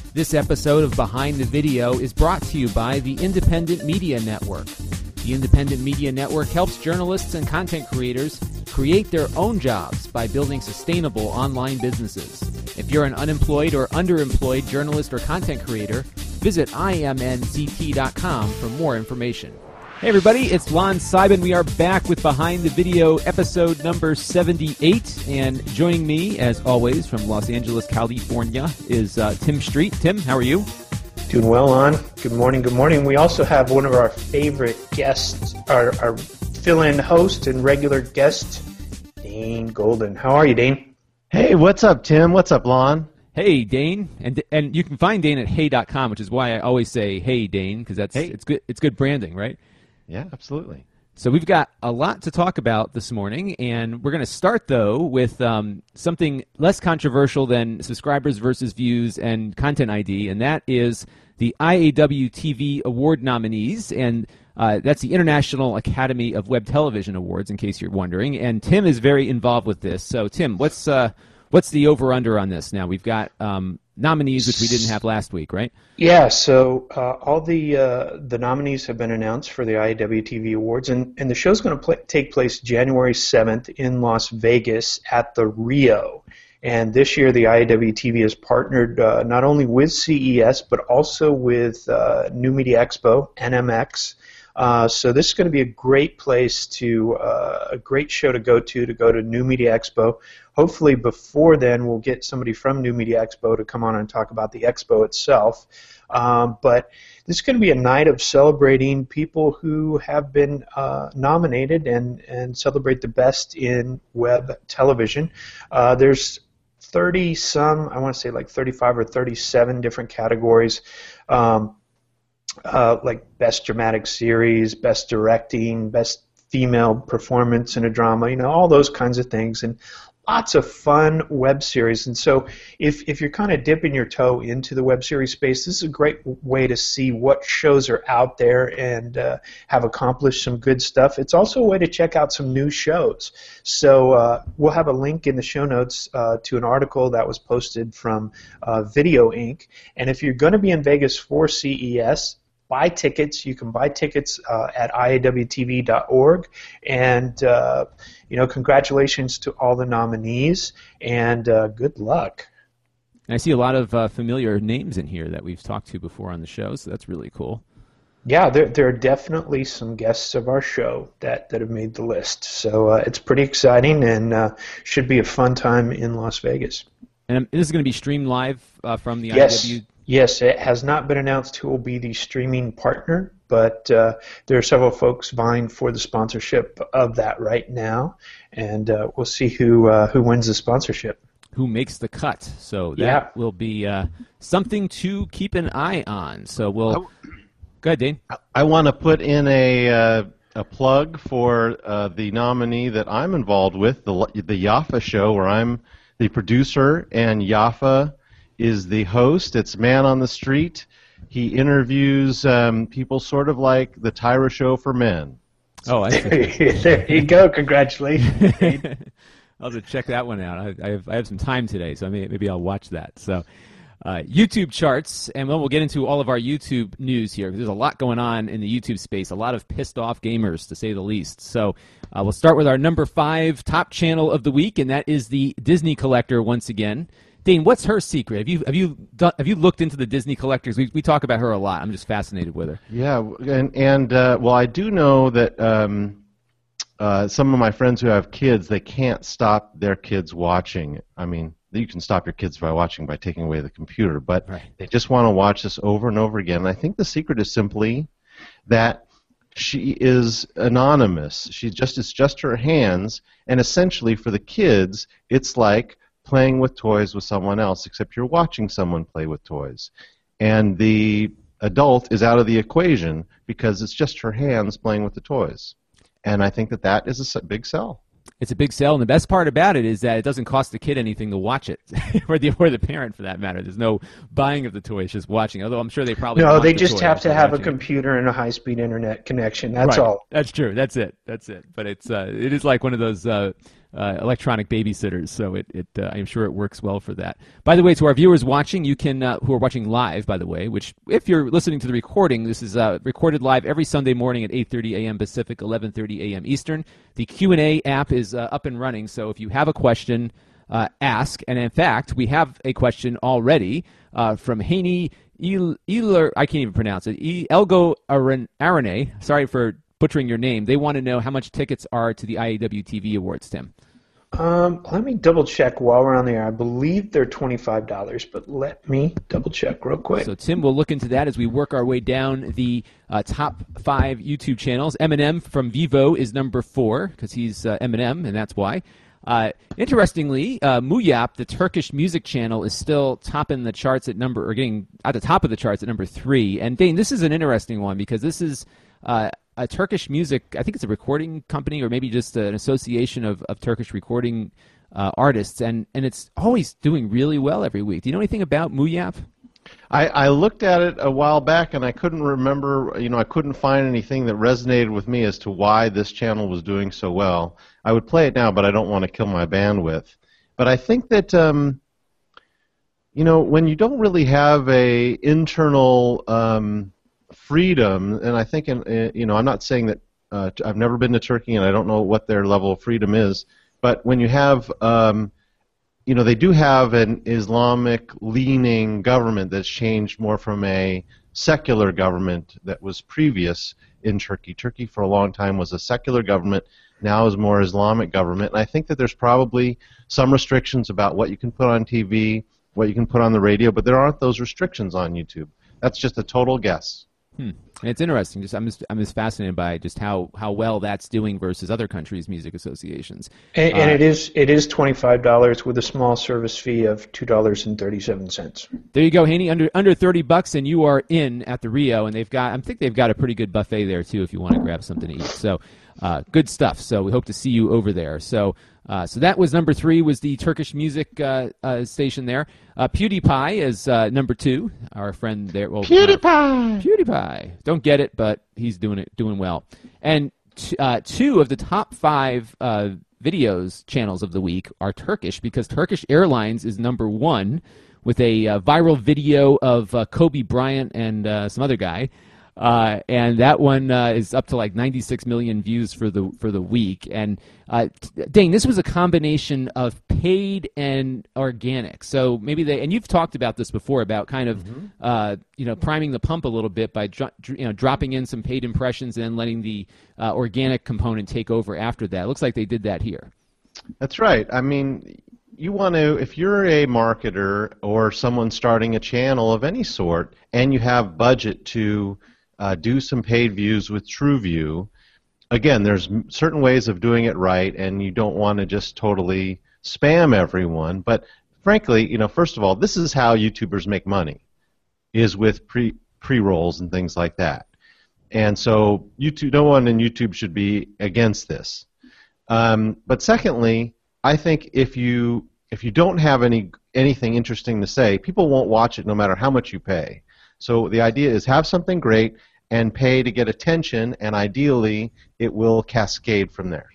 This episode of Behind the Video is brought to you by the Independent Media Network. The Independent Media Network helps journalists and content creators create their own jobs by building sustainable online businesses. If you're an unemployed or underemployed journalist or content creator, visit imnct.com for more information. Hey everybody, it's Lon Seidman. We are back with Behind the Video episode number 78, and joining me, as always, from Los Angeles, California, is Tim Street. Tim, how are you? Doing well, Lon. Good morning, good morning. We also have one of our favorite guests, our fill-in host and regular guest, Dane Golden. How are you, Dane? Hey, what's up, Tim? What's up, Lon? Hey, Dane, and you can find Dane at hey.com, which is why I always say hey, Dane, because it's good branding, right? Yeah, absolutely. So we've got a lot to talk about this morning, and we're going to start, though, with something less controversial than subscribers versus views and content ID, and that is the IAW TV Award nominees, and that's the International Academy of Web Television Awards, in case you're wondering, and Tim is very involved with this. So, Tim, what's the over-under on this now? We've got nominees, which we didn't have last week, right? Yeah, so all the nominees have been announced for the IAW TV Awards, and the show's going to take place January 7th in Las Vegas at the Rio. And this year the IAW TV has partnered not only with CES, but also with New Media Expo, NMX. So this is going to be a great place a great show to go to New Media Expo. Hopefully before then we'll get somebody from New Media Expo to come on and talk about the expo itself. But this is going to be a night of celebrating people who have been nominated and celebrate the best in web television. There's 30-some, I want to say like 35 or 37 different categories. Like Best Dramatic Series, Best Directing, Best Female Performance in a Drama, all those kinds of things, and lots of fun web series. And so if you're kind of dipping your toe into the web series space, this is a great way to see what shows are out there and have accomplished some good stuff. It's also a way to check out some new shows. So we'll have a link in the show notes to an article that was posted from Video Inc. And if you're going to be in Vegas for CES, buy tickets. You can buy tickets at iawtv.org. And, congratulations to all the nominees, and good luck. And I see a lot of familiar names in here that we've talked to before on the show, so that's really cool. Yeah, there are definitely some guests of our show that have made the list. So it's pretty exciting and should be a fun time in Las Vegas. And this is going to be streamed live from the IAW? Yes, it has not been announced who will be the streaming partner, but there are several folks vying for the sponsorship of that right now, and we'll see who wins the sponsorship. Who makes the cut. So that will be something to keep an eye on. So we'll... Go ahead, Dane. I want to put in a plug for the nominee that I'm involved with, the Yaffa Show, where I'm the producer, and Yaffa is the host. It's Man on the Street. He interviews people sort of like the Tyra Show for men. Oh, I see. There you go. Congratulations. I'll have to check that one out. I have some time today, so maybe I'll watch that. So, YouTube charts, and then we'll get into all of our YouTube news here. There's a lot going on in the YouTube space, a lot of pissed off gamers, to say the least. So we'll start with our number 5 top channel of the week, and that is the Disney Collector once again. Dane, what's her secret? Have you looked into the Disney Collectors? We talk about her a lot. I'm just fascinated with her. Yeah, and I do know that some of my friends who have kids, they can't stop their kids watching. I mean, you can stop your kids by taking away the computer, but They just want to watch this over and over again. And I think the secret is simply that she is anonymous. It's just her hands, and essentially for the kids, it's like playing with toys with someone else, except you're watching someone play with toys. And the adult is out of the equation because it's just her hands playing with the toys. And I think that is a big sell. It's a big sell, and the best part about it is that it doesn't cost the kid anything to watch it, or the parent for that matter. There's no buying of the toy; it's just watching. Although I'm sure they probably they just have to have a computer and a high-speed internet connection. That's all. That's true. That's it. But it is like one of those electronic babysitters. So I'm sure it works well for that. By the way, to our viewers watching, you can who are watching live, by the way, which if you're listening to the recording, this is recorded live every Sunday morning at 8:30 a.m. Pacific, 11:30 a.m. Eastern. The Q&A app is up and running, so if you have a question, ask. And in fact, we have a question already from Haney Eler, I can't even pronounce it, Elgo Arane. Sorry for butchering your name. They want to know how much tickets are to the IAW TV Awards, Tim. Let me double check while we're on the air. I believe they're $25, but let me double check real quick. So Tim will look into that as we work our way down the top 5 YouTube channels. Eminem from Vivo is number 4 because he's Eminem, and that's why. Interestingly, Muyap, the Turkish music channel, is still topping the charts at getting at the top of the charts at number 3. And Dane, this is an interesting one because this is a Turkish music. I think it's a recording company or maybe just an association of Turkish recording artists, and it's always doing really well every week. Do you know anything about Muyap? I looked at it a while back and I couldn't remember, I couldn't find anything that resonated with me as to why this channel was doing so well. I would play it now, but I don't want to kill my bandwidth. But I think that, when you don't really have a internal freedom, and I think, I'm not saying that I've never been to Turkey and I don't know what their level of freedom is, but when you have they do have an Islamic-leaning government that's changed more from a secular government that was previous in Turkey. Turkey for a long time was a secular government, now is more Islamic government. And I think that there's probably some restrictions about what you can put on TV, what you can put on the radio, but there aren't those restrictions on YouTube. That's just a total guess. It's interesting. I'm just fascinated by just how well that's doing versus other countries' music associations. And it is $25 with a small service fee of $2.37. There you go, Haney. Under $30, and you are in at the Rio. And I think they've got a pretty good buffet there too, if you want to grab something to eat. So good stuff. So we hope to see you over there. So that was number 3, was the Turkish music station there. PewDiePie is number 2. Our friend there. Well, PewDiePie. Don't get it, but he's doing well. And 2 of the top 5 videos channels of the week are Turkish, because Turkish Airlines is number 1 with a viral video of Kobe Bryant and some other guy. And that one is up to like 96 million views for the week. And Dane, this was a combination of paid and organic. So maybe and you've talked about this before about kind of priming the pump a little bit by dropping in some paid impressions and then letting the organic component take over after that. It looks like they did that here. That's right. I mean, you want to, if you're a marketer or someone starting a channel of any sort and you have budget to do some paid views with TrueView. Again, there's certain ways of doing it right, and you don't want to just totally spam everyone. But frankly, first of all, this is how YouTubers make money, is with pre-rolls and things like that. And so no one in YouTube should be against this. But secondly, I think if you don't have anything interesting to say, people won't watch it no matter how much you pay. So the idea is have something great and pay to get attention, and ideally it will cascade from there.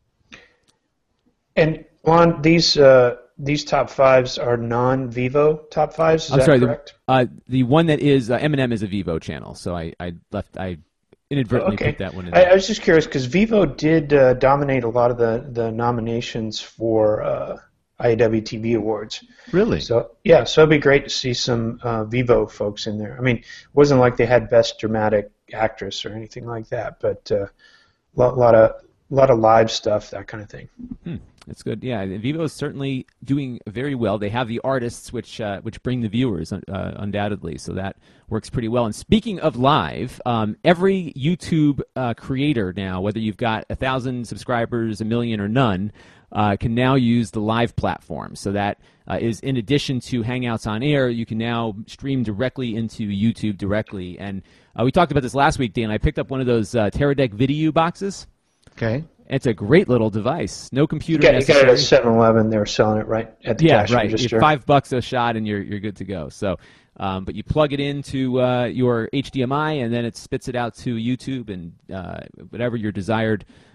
And Lon, these top 5s are non-Vivo top 5s. Is that correct? The one that is Eminem is a Vivo channel, so I inadvertently put that one in there. I was just curious because Vivo did dominate a lot of the nominations for IAW TV Awards. Really? So it'd be great to see some Vivo folks in there. I mean, it wasn't like they had Best Dramatic Actress or anything like that, but a lot of live stuff, that kind of thing. That's good. Yeah, Vivo is certainly doing very well. They have the artists, which bring the viewers, undoubtedly. So that works pretty well. And speaking of live, every YouTube creator now, whether you've got 1,000 subscribers, 1 million, or none, can now use the live platform. So that is in addition to Hangouts on Air, you can now stream directly into YouTube directly. And we talked about this last week, Dan. I picked up one of those Teradek Video boxes. Okay. It's a great little device. No computer necessary. You got it at 7-Eleven. They were selling it right at the cash register. Yeah, right. $5 a shot, and you're good to go. So, but you plug it into your HDMI, and then it spits it out to YouTube and whatever your desired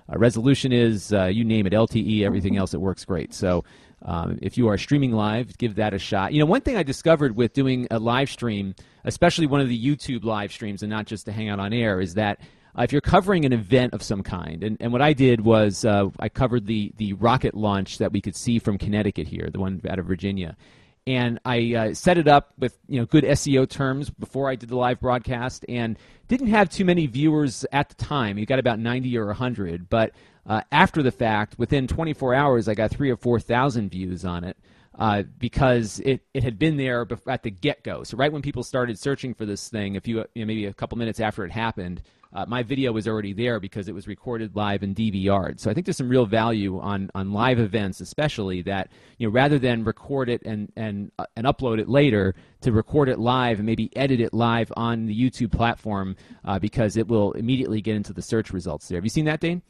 resolution is, you name it, LTE, everything else, it works great. So if you are streaming live, give that a shot. One thing I discovered with doing a live stream, especially one of the YouTube live streams and not just to hang out on air, is that if you're covering an event of some kind, and what I did was I covered the rocket launch that we could see from Connecticut here, the one out of Virginia. And I set it up with good SEO terms before I did the live broadcast, and didn't have too many viewers at the time. You got about 90 or 100, but after the fact, within 24 hours, I got 3,000 or 4,000 views on it because it had been there at the get-go. So right when people started searching for this thing, maybe a couple minutes after it happened, my video was already there because it was recorded live and DVR'd. So I think there's some real value on live events, especially that rather than record it and upload it later, to record it live and maybe edit it live on the YouTube platform because it will immediately get into the search results there. Have you seen that, Dane?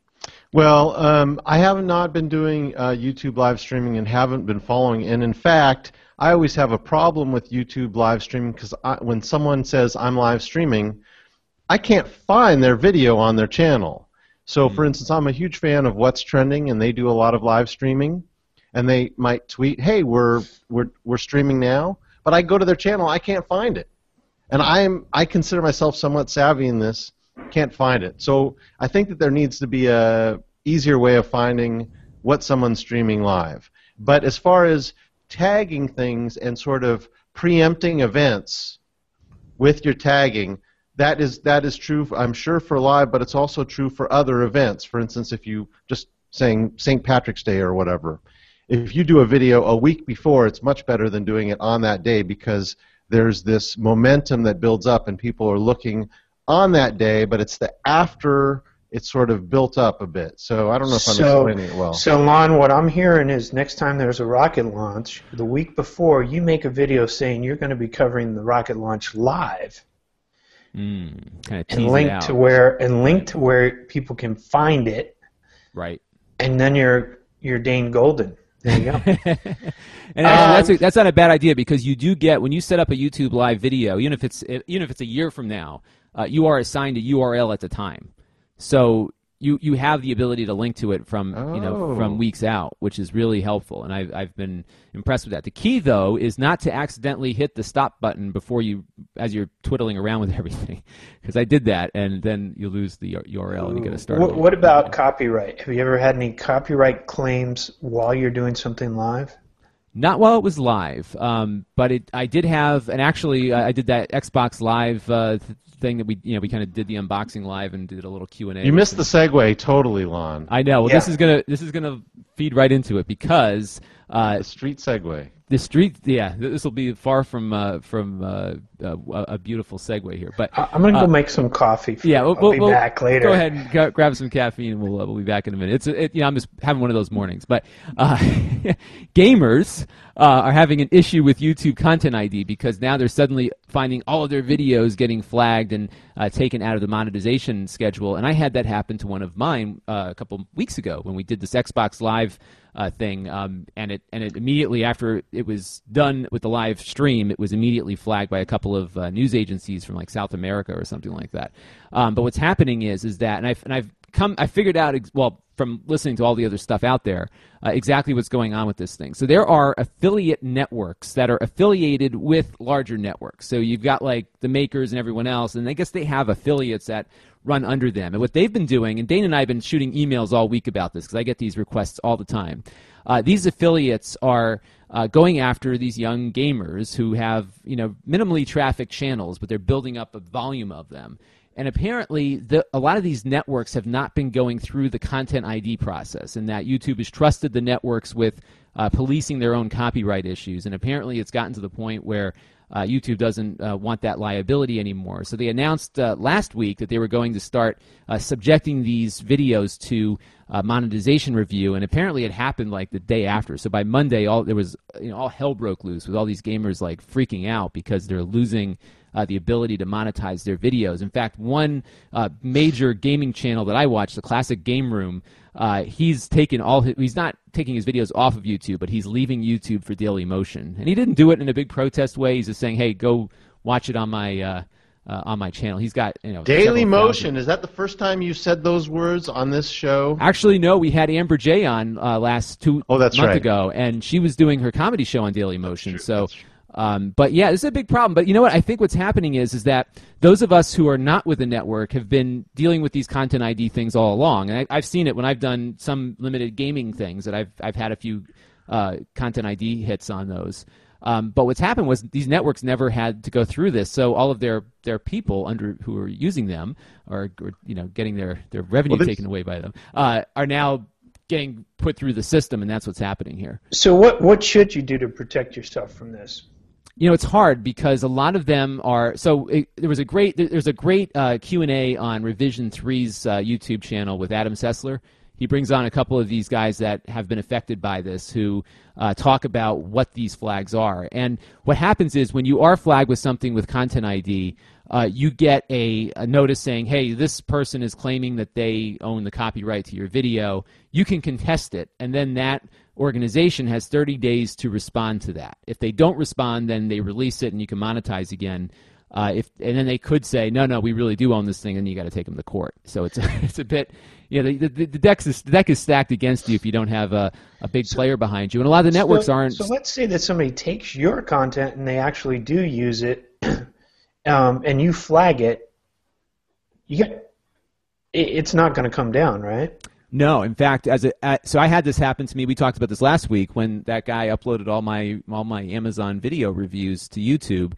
Well, I have not been doing YouTube live streaming and haven't been following. And in fact, I always have a problem with YouTube live streaming because when someone says I'm live streaming, I can't find their video on their channel. So, for instance, I'm a huge fan of What's Trending, and they do a lot of live streaming. And they might tweet, "Hey, we're streaming now," but I go to their channel, I can't find it. And I consider myself somewhat savvy in this, can't find it. So I think that there needs to be a easier way of finding what someone's streaming live. But as far as tagging things and sort of preempting events with your tagging, that is true, I'm sure, for live, but it's also true for other events. For instance, if you just saying St. Patrick's Day or whatever, if you do a video a week before, it's much better than doing it on that day because there's this momentum that builds up and people are looking on that day, but it's the after it's sort of built up a bit. So I don't know if I'm explaining it well. So, Lon, what I'm hearing is next time there's a rocket launch, the week before, you make a video saying you're going to be covering the rocket launch live. Kind of and link to where people can find it. Right. And then you're Dane Golden. There you go. And that's not a bad idea because you do get, when you set up a YouTube live video, even if it's a year from now, you are assigned a URL at the time. So you have the ability to link to it from from weeks out, which is really helpful, and I've been impressed with that. The key though is not to accidentally hit the stop button as you're twiddling around with everything, because I did that, and then you lose the URL and you get to start. What about copyright? Have you ever had any copyright claims while you're doing something live? Not while it was live, but I did have, and actually I did that Xbox Live thing that we kind of did the unboxing live and did a little Q&A. You missed the segue totally, Lon. I know. Well, yeah. This is gonna feed right into it because the street segue. The street, yeah. This will be far from a beautiful segue here, but I'm gonna go make some coffee. I'll be back later. Go ahead and grab some caffeine, and we'll be back in a minute. I'm just having one of those mornings. But gamers are having an issue with YouTube Content ID because now they're suddenly finding all of their videos getting flagged and taken out of the monetization schedule. And I had that happen to one of mine a couple weeks ago when we did this Xbox Live thing, and it immediately after it was done with the live stream, it was immediately flagged by a couple of news agencies from like South America or something like that. But what's happening is that, I figured out from listening to all the other stuff out there exactly what's going on with this thing. So there are affiliate networks that are affiliated with larger networks. So you've got like the makers and everyone else, and I guess they have affiliates that run under them. And what they've been doing, and Dane and I have been shooting emails all week about this because I get these requests all the time. These affiliates are going after these young gamers who have minimally trafficked channels, but they're building up a volume of them. And apparently, a lot of these networks have not been going through the Content ID process, and that YouTube has trusted the networks with policing their own copyright issues. And apparently, it's gotten to the point where YouTube doesn't want that liability anymore. So they announced last week that they were going to start subjecting these videos to monetization review, and apparently it happened like the day after. So by Monday, all hell broke loose with all these gamers like freaking out because they're losing the ability to monetize their videos. In fact, one major gaming channel that I watch, the Classic Game Room, he's not taking his videos off of YouTube, but he's leaving YouTube for Dailymotion. And he didn't do it in a big protest way. He's just saying, hey, go watch it on my on my channel. He's got Daily several Motion. thousand. Is that the first time you said those words on this show? Actually, no. We had Amber J on last month right. ago, and she was doing her comedy show on Daily Motion. That's true. But yeah, this is a big problem. But you know what? I think what's happening is that those of us who are not with the network have been dealing with these content ID things all along. And I've seen it when I've done some limited gaming things that I've had a few content ID hits on those. But what's happened was these networks never had to go through this, so all of their people who are using them or getting their revenue taken away by them are now getting put through the system, and that's what's happening here. So what should you do to protect yourself from this? It's hard because a lot of them are. So there's a great Q&A on Revision 3's YouTube channel with Adam Sessler. He brings on a couple of these guys that have been affected by this who talk about what these flags are. And what happens is when you are flagged with something with Content ID, you get a notice saying, hey, this person is claiming that they own the copyright to your video. You can contest it, and then that organization has 30 days to respond to that. If they don't respond, then they release it and you can monetize again. And then they could say, no, we really do own this thing, and you got to take them to court. So it's a bit, the deck is stacked against you if you don't have a big player behind you, and a lot of the networks aren't. So let's say that somebody takes your content and they actually do use it, and you flag it. It's not going to come down, right? No, in fact, so I had this happen to me. We talked about this last week when that guy uploaded all my Amazon video reviews to YouTube.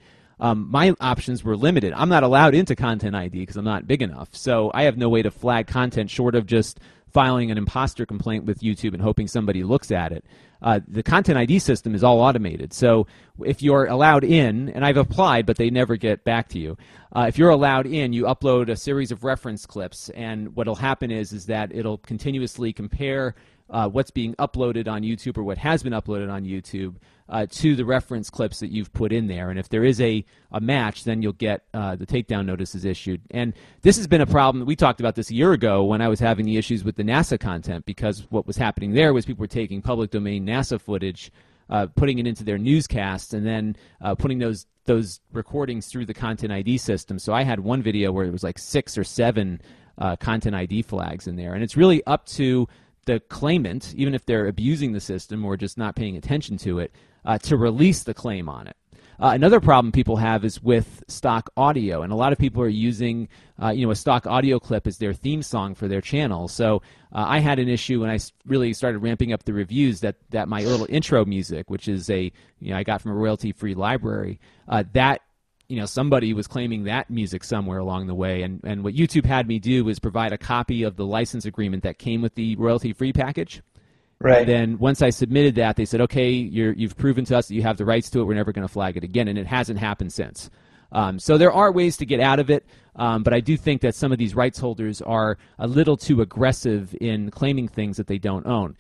My options were limited. I'm not allowed into Content ID because I'm not big enough. So I have no way to flag content short of just filing an imposter complaint with YouTube and hoping somebody looks at it. The Content ID system is all automated. So if you're allowed in, and I've applied, but they never get back to you. If you're allowed in, you upload a series of reference clips, and what'll happen is that it'll continuously compare what's being uploaded on YouTube or what has been uploaded on YouTube to the reference clips that you've put in there. And if there is a match, then you'll get the takedown notices issued. And this has been a problem. We talked about this a year ago when I was having the issues with the NASA content, because what was happening there was people were taking public domain NASA footage, putting it into their newscasts, and then putting those recordings through the Content ID system. So I had one video where it was like 6 or 7 Content ID flags in there. And it's really up to the claimant, even if they're abusing the system or just not paying attention to it, to release the claim on it. Another problem people have is with stock audio, and a lot of people are using a stock audio clip as their theme song for their channel. So I had an issue when I really started ramping up the reviews that my little intro music, which is I got from a royalty-free library, that somebody was claiming that music somewhere along the way, and what YouTube had me do was provide a copy of the license agreement that came with the royalty-free package. Right. And then once I submitted that, they said, okay, you've proven to us that you have the rights to it. We're never going to flag it again, and it hasn't happened since. So there are ways to get out of it, but I do think that some of these rights holders are a little too aggressive in claiming things that they don't own.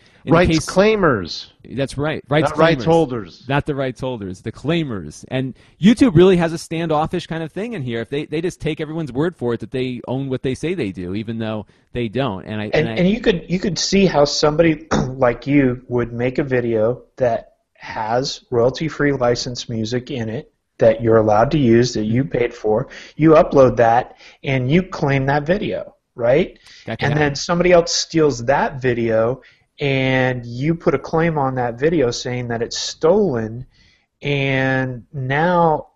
Claimers. That's right. Not rights holders. Not the rights holders, the claimers. And YouTube really has a standoffish kind of thing in here. If they just take everyone's word for it that they own what they say they do, even though they don't. And you could see how somebody like you would make a video that has royalty-free licensed music in it that you're allowed to use, that you paid for. You upload that, and you claim that video, right? And then somebody else steals that video, and you put a claim on that video saying that it's stolen, and now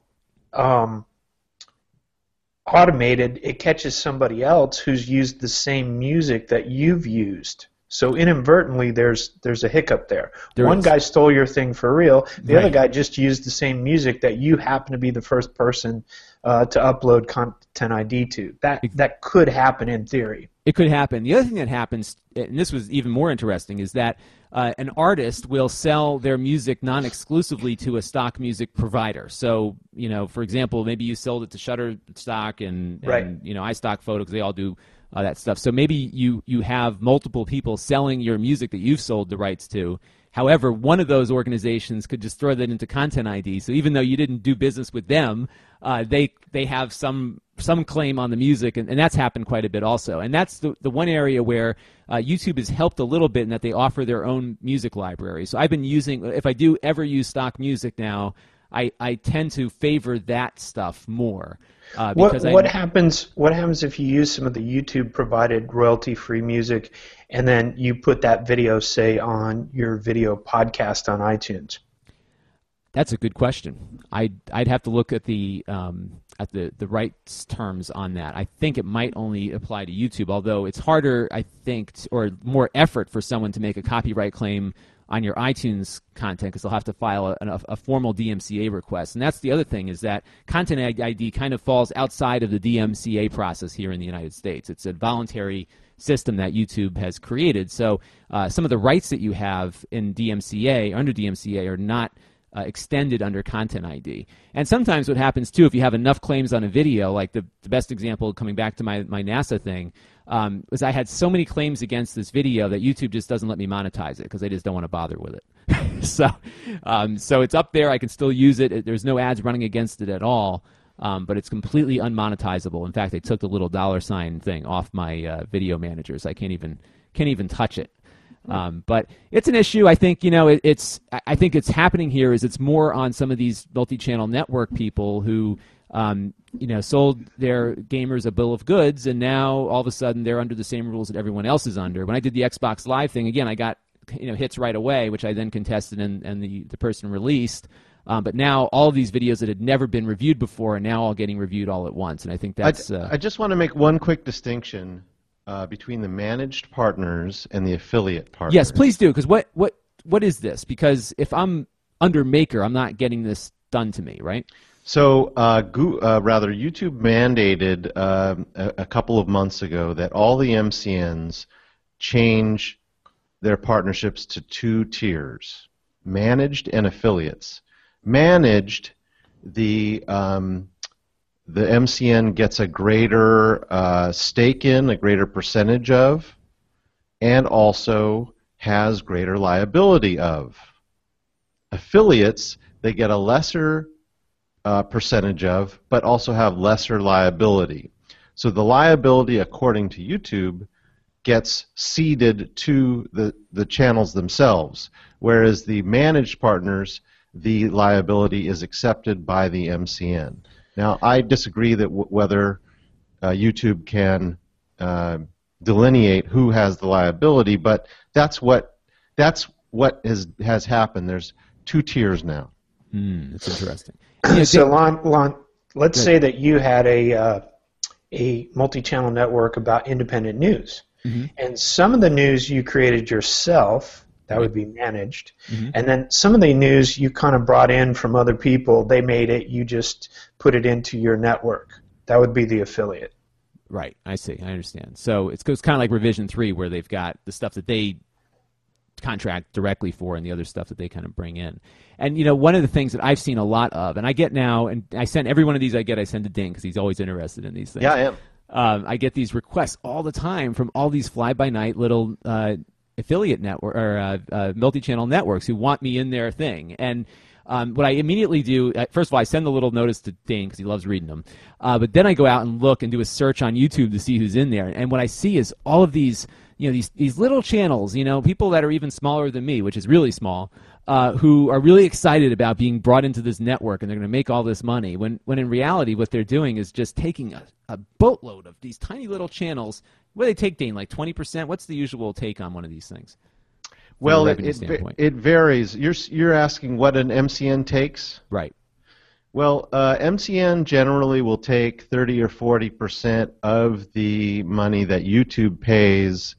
automated, it catches somebody else who's used the same music that you've used. So inadvertently, there's a hiccup there. One guy stole your thing for real. The other guy just used the same music that you happen to be the first person to upload Content ID to. That could happen in theory. It could happen. The other thing that happens, and this was even more interesting, is that an artist will sell their music non-exclusively to a stock music provider. So, for example, maybe you sold it to Shutterstock and iStock Photo, because they all do that stuff. So maybe you have multiple people selling your music that you've sold the rights to. However, one of those organizations could just throw that into Content ID. So even though you didn't do business with them, they have some claim on the music, and that's happened quite a bit also. And that's the one area where YouTube has helped a little bit in that they offer their own music library. So I've been using, if I do ever use stock music now, I tend to favor that stuff more. What happens if you use some of the YouTube provided royalty free music and then you put that video, say, on your video podcast on iTunes? That's a good question. I'd have to look at the rights terms on that. I think it might only apply to YouTube, although it's harder, I think, or more effort for someone to make a copyright claim on your iTunes content because they'll have to file a formal DMCA request. And that's the other thing, is that Content ID kind of falls outside of the DMCA process here in the United States. It's a voluntary system that YouTube has created. So some of the rights that you have in DMCA, under DMCA, are not extended under Content ID. And sometimes what happens, too, if you have enough claims on a video, like the best example, coming back to my NASA thing, was I had so many claims against this video that YouTube just doesn't let me monetize it because they just don't want to bother with it. So it's up there. I can still use it. There's no ads running against it at all, but it's completely unmonetizable. In fact, they took the little $ thing off my video managers. I can't even touch it. But it's an issue. I think I think it's happening here is it's more on some of these multi-channel network people who sold their gamers a bill of goods, and now all of a sudden they're under the same rules that everyone else is under. When I did the Xbox Live thing, again, I got hits right away, which I then contested and the person released. But now all of these videos that had never been reviewed before are now all getting reviewed all at once, and I think that's. I just want to make one quick distinction between the managed partners and the affiliate partners. Yes, please do, because what is this? Because if I'm under Maker, I'm not getting this done to me, right? So, YouTube mandated a couple of months ago that all the MCNs change their partnerships to 2 tiers, managed and affiliates. Managed, the MCN gets a greater stake in, a greater percentage of, and also has greater liability of. Affiliates, they get a lesser percentage of, but also have lesser liability. So the liability, according to YouTube, gets ceded to the channels themselves, whereas the managed partners, the liability is accepted by the MCN. Now, I disagree that whether YouTube can delineate who has the liability, but that's what has happened. There's 2 tiers now. That's interesting. So, Lon, let's say that you had a multi-channel network about independent news, and some of the news you created yourself. That would be managed. And then some of the news you kind of brought in from other people. They made it. You just put it into your network. That would be the affiliate. Right. I see. I understand. So it's kind of like Revision 3, where they've got the stuff that they contract directly for and the other stuff that they kind of bring in. And, one of the things that I've seen a lot of, and I get now, and I send every one of these I send to Ding because he's always interested in these things. Yeah, I am. I get these requests all the time from all these fly-by-night little affiliate network or multi-channel networks who want me in their thing. And what I immediately do, first of all, I send the little notice to Dane because he loves reading them. But then I go out and look and do a search on YouTube to see who's in there. And what I see is all of these, these little channels, people that are even smaller than me, which is really small, who are really excited about being brought into this network and they're going to make all this money. When in reality, what they're doing is just taking a boatload of these tiny little channels. What do they take, Dane? Like 20%? What's the usual take on one of these things? Well, it varies. You're asking what an MCN takes? Right. Well, MCN generally will take 30 or 40% of the money that YouTube pays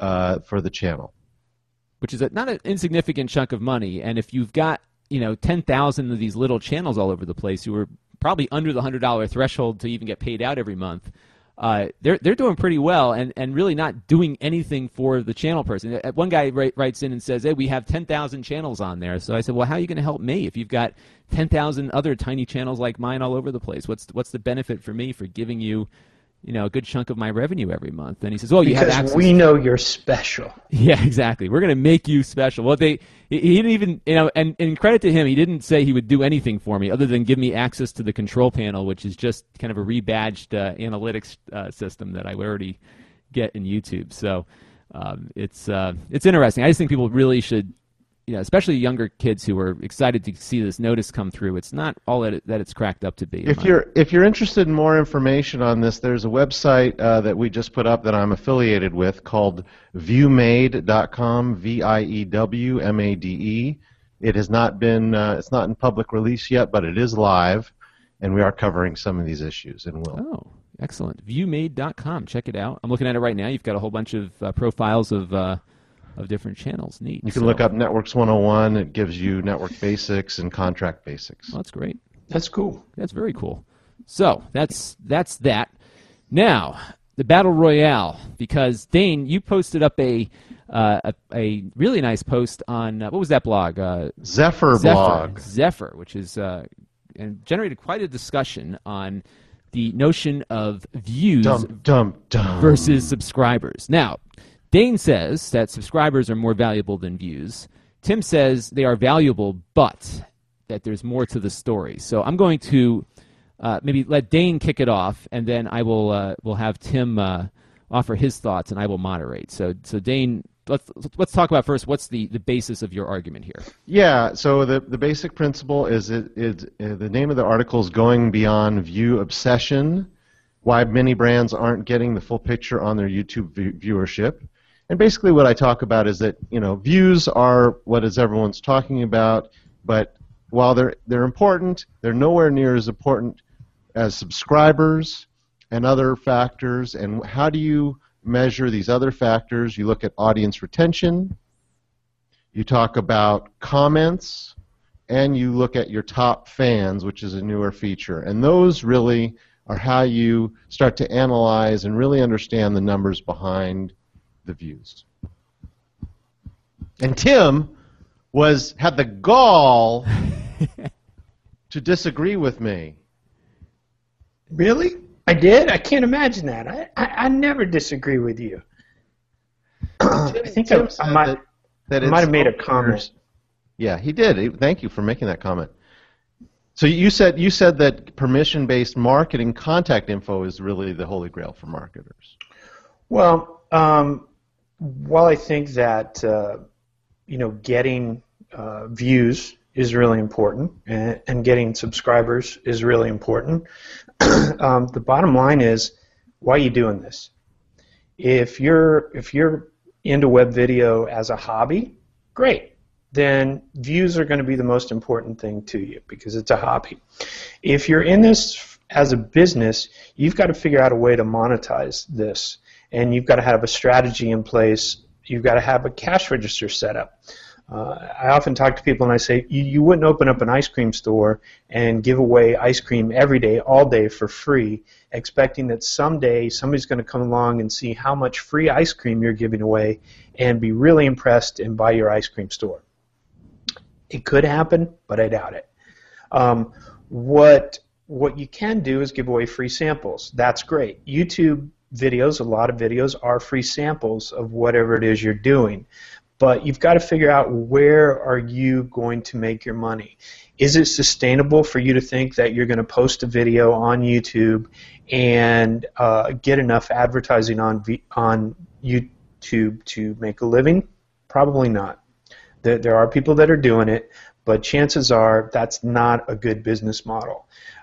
for the channel. Which is not an insignificant chunk of money. And if you've got 10,000 of these little channels all over the place who are probably under the $100 threshold to even get paid out every month, they're doing pretty well and really not doing anything for the channel person. One guy writes in and says, hey, we have 10,000 channels on there. So I said, well, how are you going to help me if you've got 10,000 other tiny channels like mine all over the place? What's the benefit for me for giving you a good chunk of my revenue every month? And he says, well, you have access. Because we know you're special. Yeah, exactly. We're going to make you special. Well, he didn't even, and credit to him, he didn't say he would do anything for me other than give me access to the control panel, which is just kind of a rebadged analytics system that I would already get in YouTube. So it's interesting. I just think people really should, especially younger kids who are excited to see this notice come through, it's not all that it's cracked up to be. If you're interested in more information on this, there's a website that we just put up that I'm affiliated with called viewmade.com, VIEWMADE. It has not been it's not in public release yet, but it is live, and we are covering some of these issues and will. Oh, excellent. Viewmade.com. Check it out. I'm looking at it right now. You've got a whole bunch of profiles of different channels. Neat. You can look up Networks 101. It gives you network basics and contract basics. Well, that's great. That's cool. That's very cool. So that's that. Now, the Battle Royale, because Dane, you posted up a really nice post on, what was that blog? Zephyr blog. Zephyr, which is and generated quite a discussion on the notion of views versus subscribers. Now, Dane says that subscribers are more valuable than views. Tim says they are valuable, but that there's more to the story. So I'm going to maybe let Dane kick it off, and then I will have Tim offer his thoughts, and I will moderate. So Dane, let's talk about first what's the basis of your argument here. Yeah. So the basic principle is the name of the article is Going Beyond View Obsession: Why Many Brands Aren't Getting the Full Picture on Their YouTube Viewership. And basically what I talk about is that, views are what is everyone's talking about, but while they're important, they're nowhere near as important as subscribers and other factors. And how do you measure these other factors? You look at audience retention, you talk about comments, and you look at your top fans, which is a newer feature. And those really are how you start to analyze and really understand the numbers behind the views. And Tim had the gall to disagree with me. Really? I did? I can't imagine that. I never disagree with you. I think I might have made a comment. Yeah, he did. Thank you for making that comment. So you said that permission-based marketing contact info is really the holy grail for marketers. Well, while I think that getting views is really important and getting subscribers is really important, the bottom line is, why are you doing this? If you're into web video as a hobby, great. Then views are going to be the most important thing to you because it's a hobby. If you're in this as a business, you've got to figure out a way to monetize this. And you've got to have a strategy in place. You've got to have a cash register set up. I often talk to people and I say, you wouldn't open up an ice cream store and give away ice cream every day, all day for free, expecting that someday somebody's going to come along and see how much free ice cream you're giving away and be really impressed and buy your ice cream store. It could happen, but I doubt it. What you can do is give away free samples. That's great. YouTube videos, a lot of videos, are free samples of whatever it is you're doing. But you've got to figure out, where are you going to make your money? Is it sustainable for you to think that you're going to post a video on YouTube and get enough advertising on YouTube to make a living? Probably not. There are people that are doing it, but chances are that's not a good business model.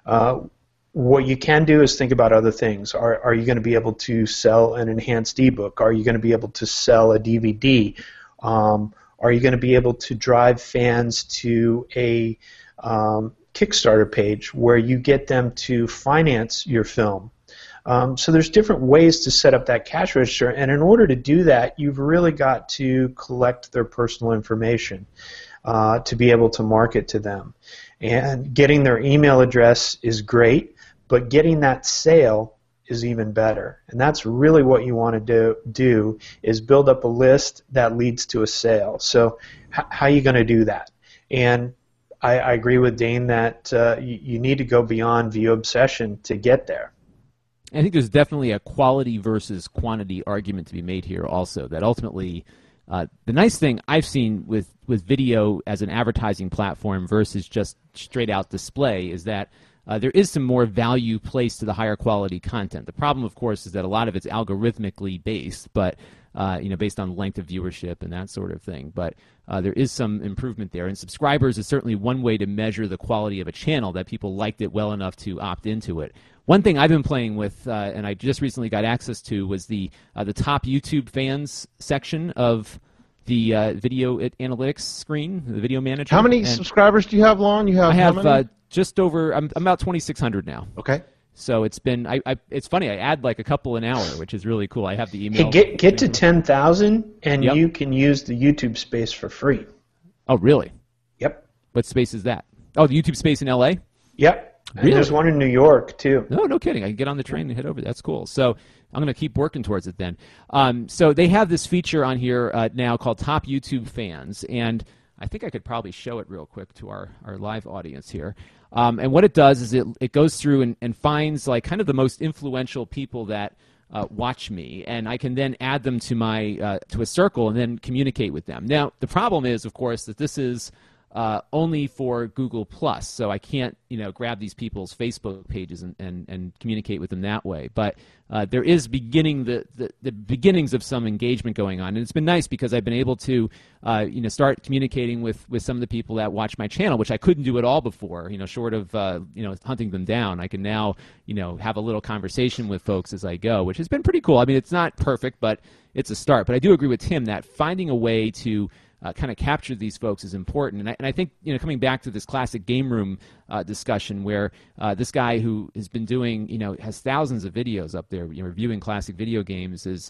What you can do is think about other things. Are you going to be able to sell an enhanced ebook? Are you going to be able to sell a DVD? Are you going to be able to drive fans to a Kickstarter page where you get them to finance your film? So there's different ways to set up that cash register, and in order to do that, you've really got to collect their personal information to be able to market to them. And getting their email address is great, but getting that sale is even better. And that's really what you want to do is build up a list that leads to a sale. So how are you going to do that? And I agree with Dane that you need to go beyond view obsession to get there. I think there's definitely a quality versus quantity argument to be made here also, that ultimately the nice thing I've seen with video as an advertising platform versus just straight out display is that there is some more value placed to the higher quality content. The problem, of course, is that a lot of it's algorithmically based, but based on length of viewership and that sort of thing. But there is some improvement there, and subscribers is certainly one way to measure the quality of a channel, that people liked it well enough to opt into it. One thing I've been playing with, and I just recently got access to, was the top YouTube fans section of the video analytics screen, the video manager. How many subscribers do you have, Lon? I have just over. I'm about 2,600 now. Okay. So it's been. It's funny. I add like a couple an hour, which is really cool. I have the email. Hey, get to 10,000, and you can use the YouTube space for free. Oh, really? Yep. What space is that? Oh, the YouTube space in LA? Yep. Really? And there's one in New York too. No kidding. I can get on the train and head over. That's cool. So I'm going to keep working towards it then. So they have this feature on here now called Top YouTube Fans, and I think I could probably show it real quick to our live audience here. And what it does is it goes through and finds like kind of the most influential people that watch me, and I can then add them to my to a circle and then communicate with them. Now the problem is, of course, that this is only for Google Plus, so I can't grab these people's Facebook pages and communicate with them that way. But there is the beginnings of some engagement going on, and it's been nice because I've been able to start communicating with some of the people that watch my channel, which I couldn't do at all before. Short of hunting them down, I can now have a little conversation with folks as I go, which has been pretty cool. I mean, it's not perfect, but it's a start. But I do agree with Tim that finding a way to kind of capture these folks is important. And I think, coming back to this classic game room discussion where this guy who has been doing, has thousands of videos up there, reviewing classic video games, is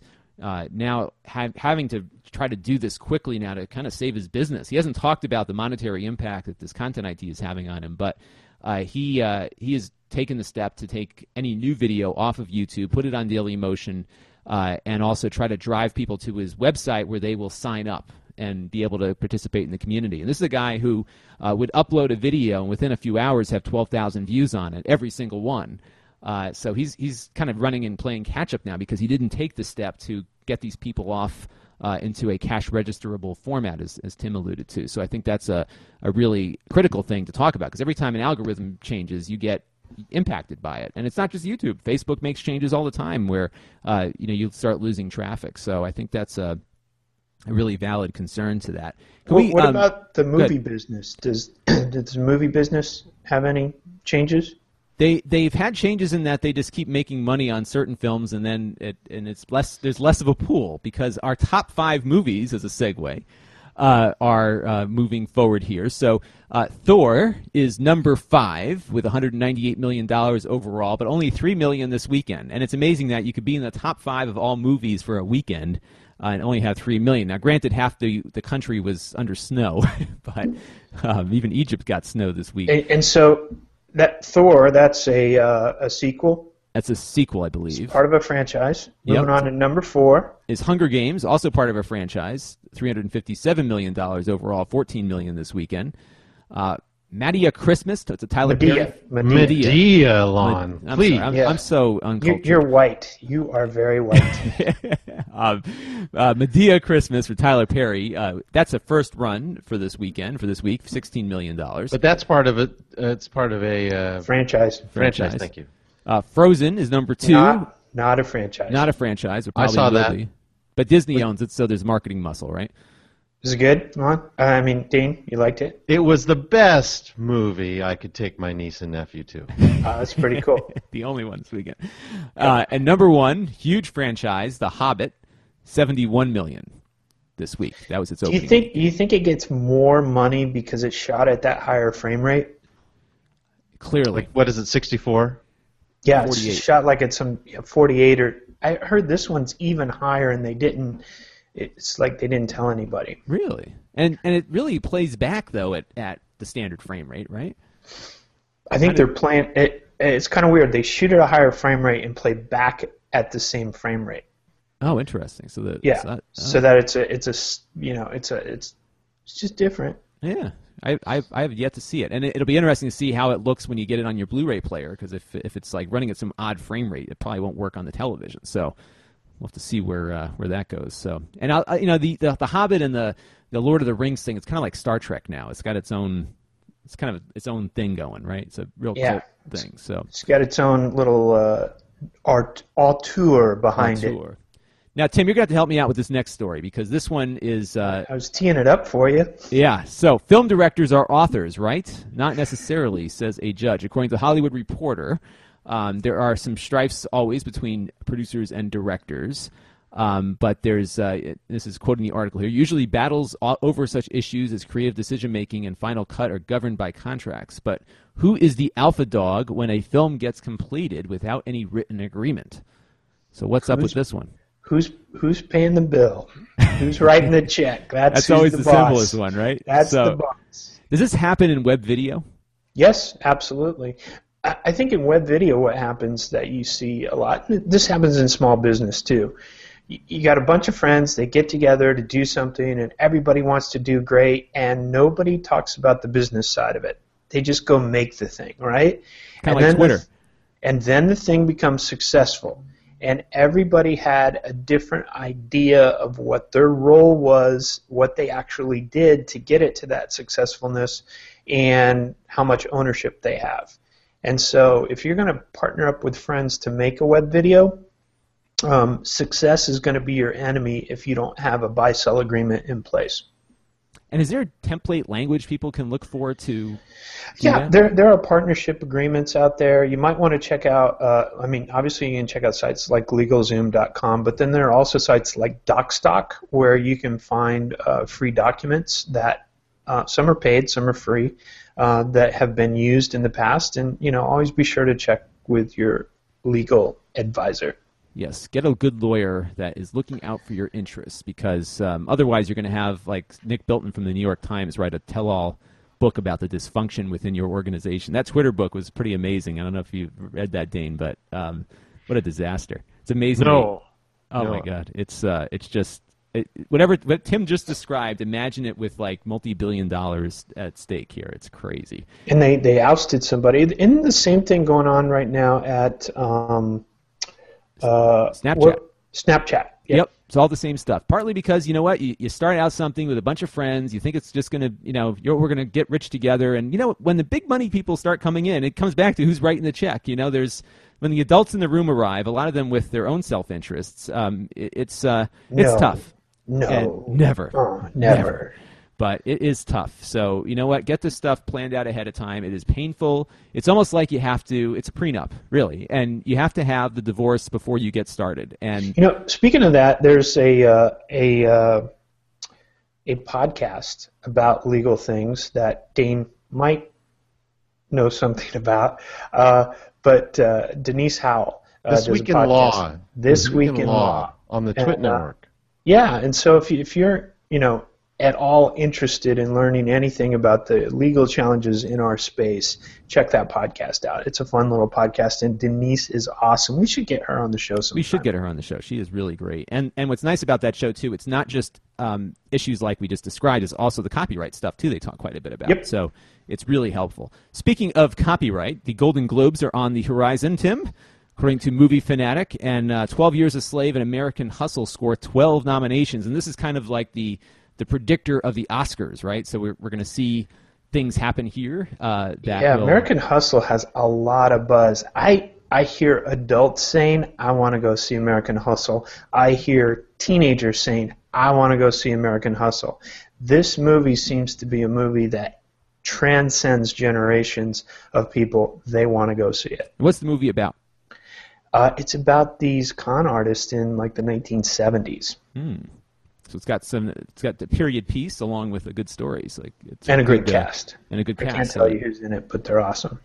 now having to try to do this quickly now to kind of save his business. He hasn't talked about the monetary impact that this content IT is having on him, but he has taken the step to take any new video off of YouTube, put it on Dailymotion, and also try to drive people to his website where they will sign up and be able to participate in the community. And this is a guy who would upload a video and within a few hours have 12,000 views on it, every single one. So he's kind of running and playing catch-up now because he didn't take the step to get these people off into a cash registerable format, as Tim alluded to. So I think that's a really critical thing to talk about, because every time an algorithm changes, you get impacted by it. And it's not just YouTube. Facebook makes changes all the time where you start losing traffic. So I think that's a really valid concern to that. What about the movie business? Does the movie business have any changes? They've had changes in that they just keep making money on certain films, and then there's less of a pool, because our top 5 movies, as a segue, are moving forward here. So Thor is number 5 with $198 million overall, but only $3 million this weekend. And it's amazing that you could be in the top 5 of all movies for a weekend and only have $3 million. Now, granted, half the country was under snow, but even Egypt got snow this week. And so that Thor, that's a sequel? That's a sequel, I believe. It's part of a franchise. Moving on to number 4. Is Hunger Games, also part of a franchise. $357 million overall, $14 million this weekend. Madea Christmas, it's a Tyler Perry. Medea, Lon. Please. I'm so uncultured. You're white. You are very white. Medea Christmas for Tyler Perry. That's a first run for this week, $16 million. But that's part of it. It's part of a franchise. Franchise, thank you. Frozen is number 2. Not a franchise. Not a franchise. I saw that. But Disney owns it, so there's marketing muscle, right? Is it good, Lon? Dean, you liked it? It was the best movie I could take my niece and nephew to. That's pretty cool. The only one this weekend. And number 1, huge franchise, The Hobbit, $71 million this week. That was its opening. Do you think it gets more money because it's shot at that higher frame rate? Clearly. What is it, 64? Yeah, 48. It's shot like it's some 48, or I heard this one's even higher, and they didn't. It's like they didn't tell anybody. Really? And it really plays back, though, at the standard frame rate, right? I think they're playing it. It's kind of weird. They shoot at a higher frame rate and play back at the same frame rate. Oh, interesting. So so that it's just different. Yeah, I have yet to see it, and it'll be interesting to see how it looks when you get it on your Blu-ray player, because if it's like running at some odd frame rate, it probably won't work on the television. So we'll have to see where that goes. So, and the Hobbit and the Lord of the Rings thing, it's kind of like Star Trek now. It's got its own thing going, right? It's a real cult thing. So it's got its own little auteur behind it. Now, Tim, you're going to have to help me out with this next story because this one is... I was teeing it up for you. Yeah, so film directors are authors, right? Not necessarily, says a judge. According to The Hollywood Reporter, there are some strifes always between producers and directors. But there's, this is quoting the article here, usually battles over such issues as creative decision-making and final cut are governed by contracts. But who is the alpha dog when a film gets completed without any written agreement? So what's up with this one? Who's paying the bill? Who's writing the check? That's always the simplest one, right? That's the boss. Does this happen in web video? Yes, absolutely. I think in web video what happens that you see a lot, this happens in small business too. You got a bunch of friends, they get together to do something, and everybody wants to do great, and nobody talks about the business side of it. They just go make the thing, right? Kind of like Twitter. And then the thing becomes successful. And everybody had a different idea of what their role was, what they actually did to get it to that successfulness, and how much ownership they have. And so if you're going to partner up with friends to make a web video, success is going to be your enemy if you don't have a buy-sell agreement in place. And is there a template language people can look for to Yeah, there are partnership agreements out there. You might want to check out, obviously you can check out sites like LegalZoom.com, but then there are also sites like DocStock where you can find free documents that some are paid, some are free, that have been used in the past. And, always be sure to check with your legal advisor. Yes, get a good lawyer that is looking out for your interests because otherwise you're going to have, like Nick Bilton from the New York Times, write a tell-all book about the dysfunction within your organization. That Twitter book was pretty amazing. I don't know if you've read that, Dane, but what a disaster. It's amazing. No. My God. It's just what Tim just described, imagine it with like multi-billion dollars at stake here. It's crazy. And they ousted somebody. Isn't the same thing going on right now at Snapchat. Snapchat. Yep. It's all the same stuff. Partly because, you know what, you start out something with a bunch of friends, you think it's just going to, we're going to get rich together, and, when the big money people start coming in, it comes back to who's writing the check. When the adults in the room arrive, a lot of them with their own self-interests, it's tough. No. And never. Oh, never. But it is tough. So, you know what? Get this stuff planned out ahead of time. It is painful. It's almost like it's a prenup, really. And you have to have the divorce before you get started. And speaking of that, there's a podcast about legal things that Dane might know something about. But Denise Howell This Week in Law. This Week in Law. On the Twit Network. Yeah, and so if you're, at all interested in learning anything about the legal challenges in our space, check that podcast out. It's a fun little podcast, and Denise is awesome. We should get her on the show sometime. We should get her on the show. She is really great. And what's nice about that show, too, it's not just issues like we just described, it's also the copyright stuff, too, they talk quite a bit about. Yep. So it's really helpful. Speaking of copyright, the Golden Globes are on the horizon, Tim. According to Movie Fanatic, and 12 Years a Slave and American Hustle score 12 nominations. And this is kind of like the predictor of the Oscars, right? So we're going to see things happen here. American Hustle has a lot of buzz. I hear adults saying, I want to go see American Hustle. I hear teenagers saying, I want to go see American Hustle. This movie seems to be a movie that transcends generations of people. They want to go see it. What's the movie about? It's about these con artists in like the 1970s. So it's got the period piece along with a good story. So and a great cast. And a good cast. I can't tell you who's in it, but they're awesome.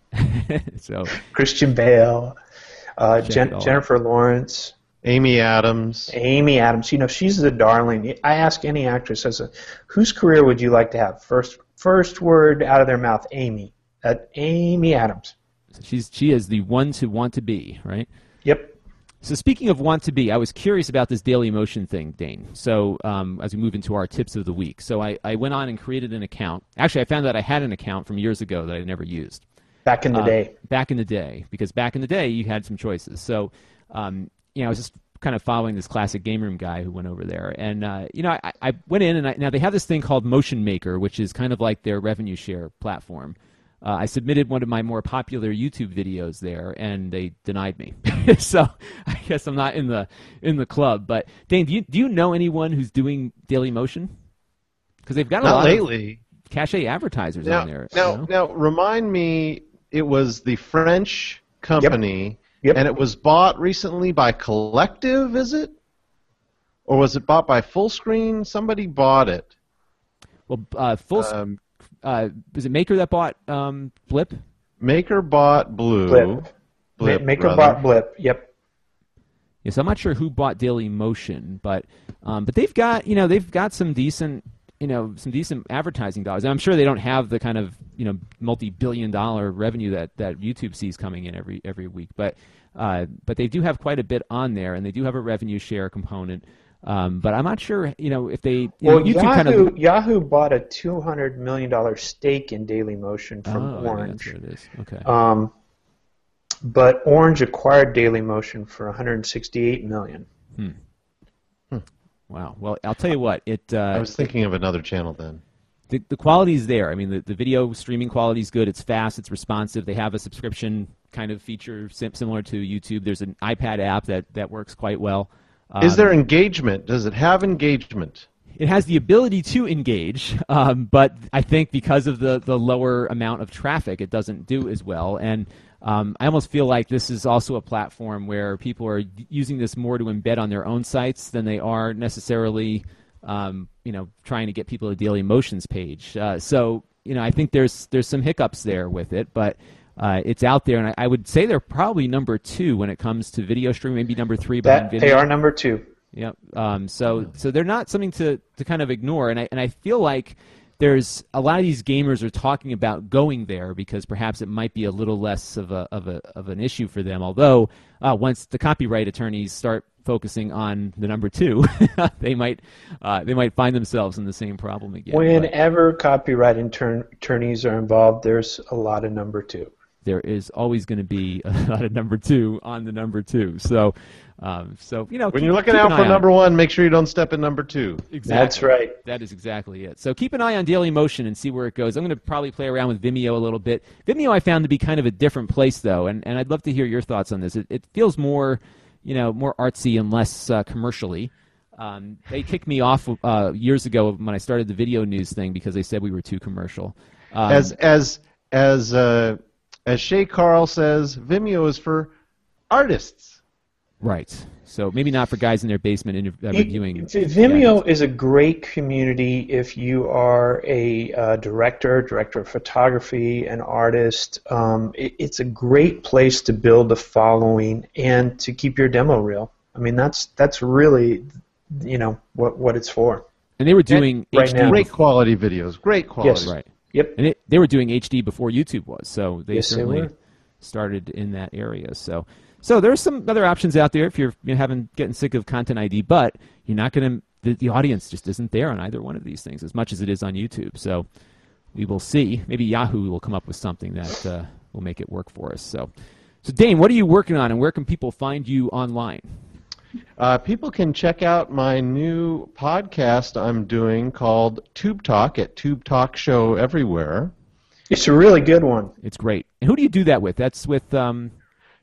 So Christian Bale, Jennifer Lawrence, Amy Adams. Amy Adams. She's the darling. I ask any actress, whose career would you like to have? First word out of their mouth, Amy. Amy Adams. She is the one to want to be, right? Yep. So speaking of want to be, I was curious about this Daily Motion thing, Dane. So as we move into our tips of the week. So I went on and created an account. Actually, I found out I had an account from years ago that I never used. Back in the day. Back in the day. Because back in the day, you had some choices. So, I was just kind of following this classic game room guy who went over there. And, I went in, and now they have this thing called Motion Maker, which is kind of like their revenue share platform. I submitted one of my more popular YouTube videos there, and they denied me. So I guess I'm not in the club. But Dane, do you know anyone who's doing Daily Motion? Because they've got a Not lot lately. of cachet advertisers on there. Now, remind me, it was the French company, Yep. and it was bought recently by Collective, is it? Or was it bought by Fullscreen? Somebody bought it. Well, is it Maker that bought Blip? Maker bought Blue. Blip. Maker rather. bought Blip. Yep. Yes, I'm not sure who bought Daily Motion, but they've got some decent advertising dollars. And I'm sure they don't have the kind of multi-billion-dollar revenue that YouTube sees coming in every week, but they do have quite a bit on there, and they do have a revenue share component. But I'm not sure, if they. YouTube Yahoo bought a $200 million stake in Daily Motion from Orange. Yeah, that's what it is. Okay. But Orange acquired Daily Motion for $168 million. Wow. Well, I'll tell you what. I was thinking of another channel then. The quality is there. I mean, the video streaming quality is good. It's fast. It's responsive. They have a subscription kind of feature similar to YouTube. There's an iPad app that works quite well. Is there engagement? Does it have engagement? It has the ability to engage, but I think because of the lower amount of traffic, it doesn't do as well. And I almost feel like this is also a platform where people are using this more to embed on their own sites than they are necessarily, trying to get people to Daily Motion's page. So I think there's some hiccups there with it, but it's out there, and I would say they're probably number 2 when it comes to video streaming, maybe number 3 behind video. They are number 2. Yep. So they're not something to kind of ignore, and I feel like there's a lot of these gamers are talking about going there because perhaps it might be a little less of an issue for them. Although once the copyright attorneys start focusing on the number 2, they might find themselves in the same problem again. Whenever copyright attorneys are involved, there's a lot of number 2. There is always going to be a lot of number 2 on the number 2. So when you're looking out for number 1, make sure you don't step in number 2. Exactly. That's right. That is exactly it. So keep an eye on Daily Motion and see where it goes. I'm going to probably play around with Vimeo a little bit. Vimeo I found to be kind of a different place though, and I'd love to hear your thoughts on this. It feels more artsy and less commercially. They kicked me off years ago when I started the video news thing because they said we were too commercial. As Shay Carl says, Vimeo is for artists. Right. So maybe not for guys in their basement reviewing. Vimeo is a great community if you are a director of photography, an artist. It's a great place to build a following and to keep your demo real. I mean, that's really, what it's for. And they were doing HD great quality videos. Great quality. Yes. Right. Yep. And they were doing HD before YouTube was, so they Yes, certainly they were. started in that area. So there's some other options out there if you're getting sick of Content ID, but you're not going to. The audience just isn't there on either one of these things as much as it is on YouTube. So we will see. Maybe Yahoo will come up with something that will make it work for us. So Dane, what are you working on, and where can people find you online? People can check out my new podcast I'm doing called Tube Talk at Tube Talk Show Everywhere. It's a really good one. It's great. And who do you do that with? That's with Tim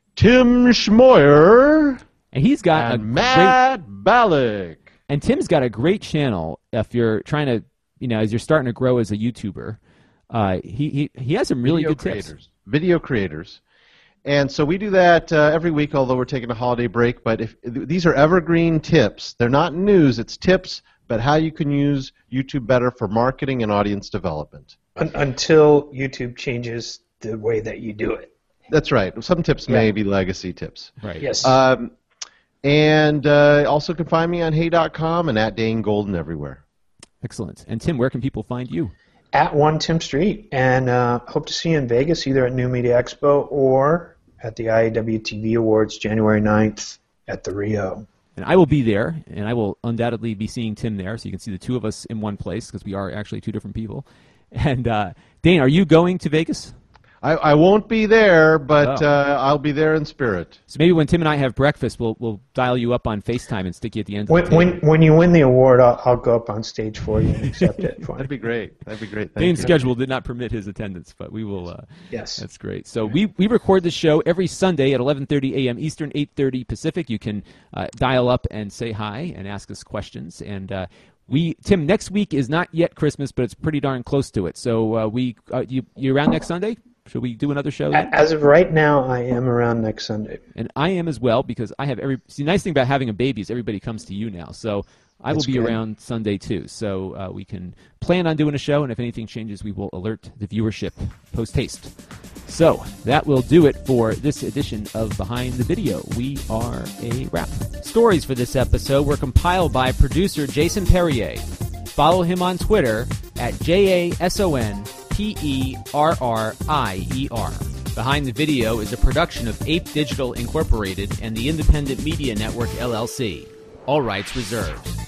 Schmoyer and he's got and Matt Balick. And Tim's got a great channel if you're trying to, as you're starting to grow as a YouTuber. He has some really good tips. Video creators. And so we do that every week, although we're taking a holiday break. But these are evergreen tips. They're not news. It's tips about how you can use YouTube better for marketing and audience development. Until YouTube changes the way that you do it. That's right. Some tips may be legacy tips. Right. Yes. And also can find me on hey.com and at Dane Golden everywhere. Excellent. And Tim, where can people find you? At 1 Tim Street, and hope to see you in Vegas, either at New Media Expo or at the IAW TV Awards January 9th at the Rio. And I will be there, and I will undoubtedly be seeing Tim there, so you can see the two of us in one place, because we are actually two different people. And Dane, are you going to Vegas? I won't be there, but I'll be there in spirit. So maybe when Tim and I have breakfast, we'll dial you up on FaceTime and stick you at the end of the table. When you win the award, I'll go up on stage for you and accept it. That'd be great. Thank Dane's you. schedule did not permit his attendance, but we will. Yes. That's great. So we record the show every Sunday at 11:30 a.m. Eastern, 8:30 Pacific. You can dial up and say hi and ask us questions. And Tim, next week is not yet Christmas, but it's pretty darn close to it. So you around next Sunday? Should we do another show then? As of right now, I am around next Sunday. And I am as well, because I have See, the nice thing about having a baby is everybody comes to you now. So I will be around Sunday too. So we can plan on doing a show, and if anything changes, we will alert the viewership post-haste. So that will do it for this edition of Behind the Video. We are a wrap. Stories for this episode were compiled by producer Jason Perrier. Follow him on Twitter at JASONPERRIER. Behind the Video is a production of Ape Digital Incorporated and the Independent Media Network, LLC. All rights reserved.